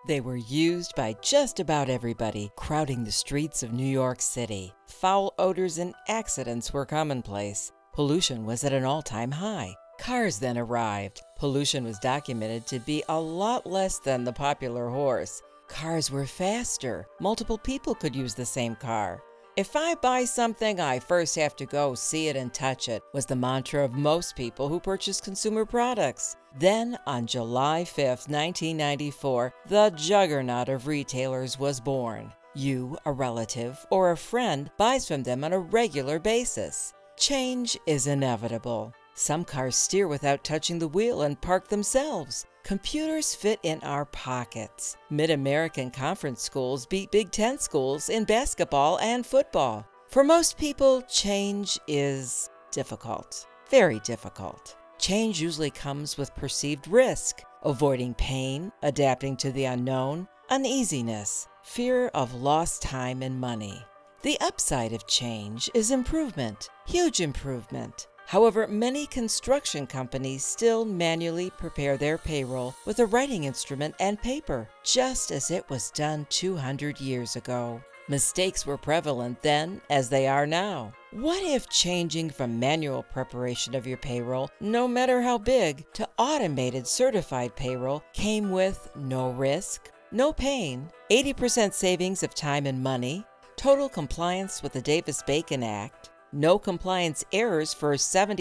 They were used by just about everybody, crowding the streets of New York City. Foul odors and accidents were commonplace. Pollution was at an all-time high. Cars then arrived. Pollution was documented to be a lot less than the popular horse. Cars were faster. Multiple people could use the same car. "If I buy something, I first have to go see it and touch it," was the mantra of most people who purchased consumer products. Then, on July 5, 1994, the juggernaut of retailers was born. You, a relative, or a friend buys from them on a regular basis. Change is inevitable. Some cars steer without touching the wheel and park themselves. Computers fit in our pockets. Mid-American conference schools beat Big Ten schools in basketball and football. For most people, change is difficult, very difficult. Change usually comes with perceived risk, avoiding pain, adapting to the unknown, uneasiness, fear of lost time and money. The upside of change is improvement, huge improvement. However, many construction companies still manually prepare their payroll with a writing instrument and paper, just as it was done 200 years ago. Mistakes were prevalent then as they are now. What if changing from manual preparation of your payroll, no matter how big, to automated certified payroll came with no risk, no pain, 80% savings of time and money, total compliance with the Davis-Bacon Act, no compliance errors for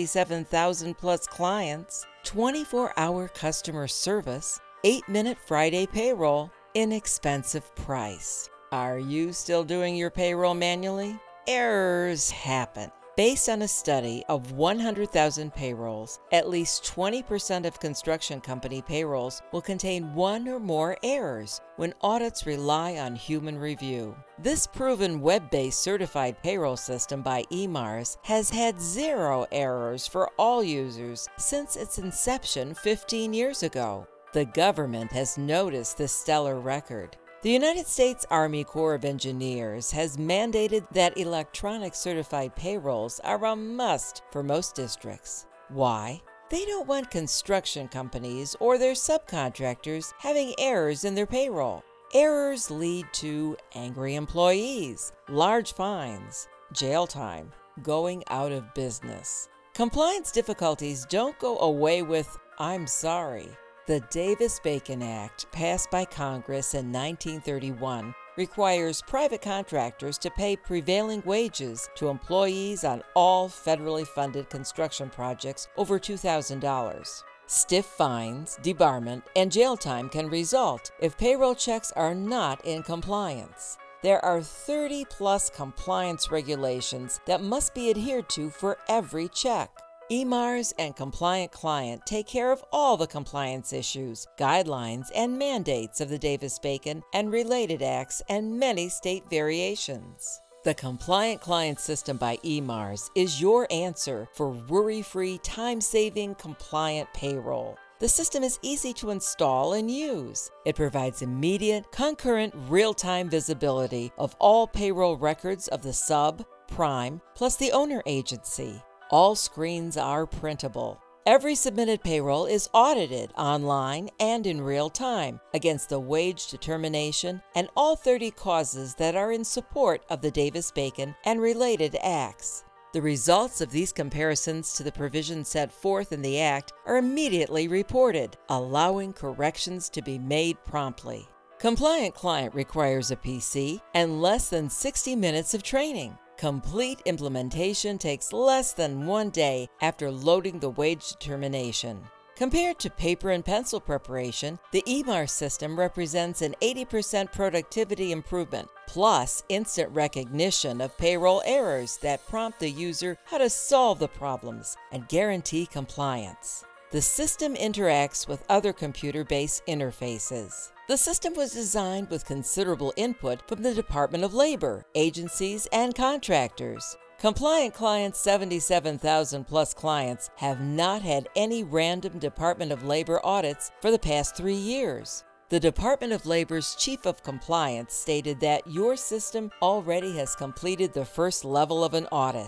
77,000 plus clients, 24-hour customer service, 8-minute Friday payroll, inexpensive price. Are you still doing your payroll manually? Errors happen. Based on a study of 100,000 payrolls, at least 20% of construction company payrolls will contain one or more errors when audits rely on human review. This proven web-based certified payroll system by EMARS has had 0 errors for all users since its inception 15 years ago. The government has noticed this stellar record. The United States Army Corps of Engineers has mandated that electronic certified payrolls are a must for most districts. Why? They don't want construction companies or their subcontractors having errors in their payroll. Errors lead to angry employees, large fines, jail time, going out of business. Compliance difficulties don't go away with "I'm sorry." The Davis-Bacon Act, passed by Congress in 1931, requires private contractors to pay prevailing wages to employees on all federally funded construction projects over $2,000. Stiff fines, debarment, and jail time can result if payroll checks are not in compliance. There are 30-plus compliance regulations that must be adhered to for every check. EMARS and Compliant Client take care of all the compliance issues, guidelines, and mandates of the Davis-Bacon and related acts and many state variations. The Compliant Client system by EMARS is your answer for worry-free, time-saving, compliant payroll. The system is easy to install and use. It provides immediate, concurrent, real-time visibility of all payroll records of the sub, prime, plus the owner agency. All screens are printable. Every submitted payroll is audited online and in real time against the wage determination and all 30 causes that are in support of the Davis-Bacon and related acts. The results of these comparisons to the provisions set forth in the Act are immediately reported, allowing corrections to be made promptly. Compliant Client requires a PC and less than 60 minutes of training. Complete implementation takes less than 1 day after loading the wage determination. Compared to paper and pencil preparation, the EMARS system represents an 80% productivity improvement, plus instant recognition of payroll errors that prompt the user how to solve the problems and guarantee compliance. The system interacts with other computer-based interfaces. The system was designed with considerable input from the Department of Labor, agencies, and contractors. Compliant Client's 77,000 plus clients have not had any random Department of Labor audits for the past 3 years. The Department of Labor's Chief of Compliance stated that your system already has completed the first level of an audit.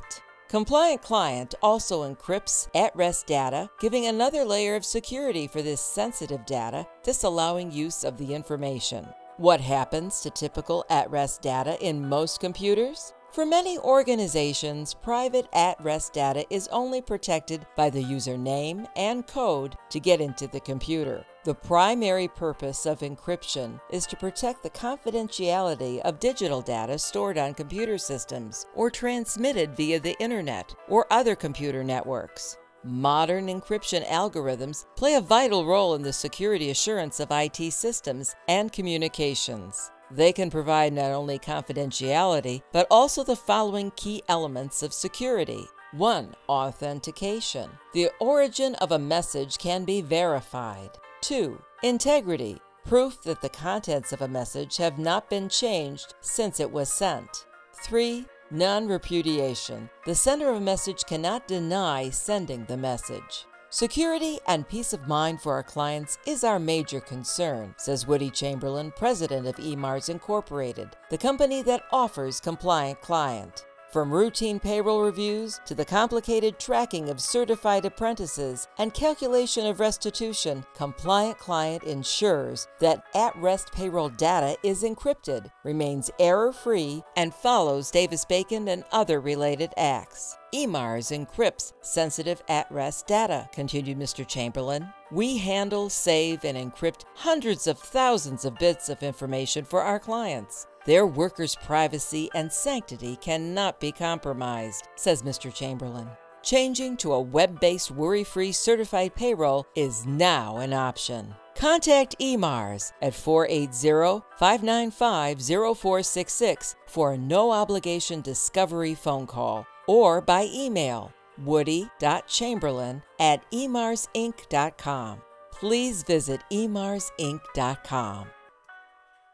Compliant Client also encrypts at-rest data, giving another layer of security for this sensitive data, disallowing use of the information. What happens to typical at-rest data in most computers? For many organizations, private at-rest data is only protected by the username and code to get into the computer. The primary purpose of encryption is to protect the confidentiality of digital data stored on computer systems or transmitted via the internet or other computer networks. Modern encryption algorithms play a vital role in the security assurance of IT systems and communications. They can provide not only confidentiality, but also the following key elements of security. 1. Authentication. The origin of a message can be verified. 2. Integrity. Proof that the contents of a message have not been changed since it was sent. 3. Non-repudiation. The sender of a message cannot deny sending the message. Security and peace of mind for our clients is our major concern, says Woody Chamberlain, president of eMARS Incorporated, the company that offers Compliant Client. From routine payroll reviews to the complicated tracking of certified apprentices and calculation of restitution, Compliant Client ensures that at-rest payroll data is encrypted, remains error-free, and follows Davis-Bacon and other related acts. eMARS encrypts sensitive at-rest data, continued Mr. Chamberlain. We handle, save, and encrypt hundreds of thousands of bits of information for our clients. Their workers' privacy and sanctity cannot be compromised, says Mr. Chamberlain. Changing to a web-based, worry-free certified payroll is now an option. Contact eMARS at 480-595-0466 for a no-obligation discovery phone call, or by email woody.chamberlain@emarsinc.com. Please visit emarsinc.com.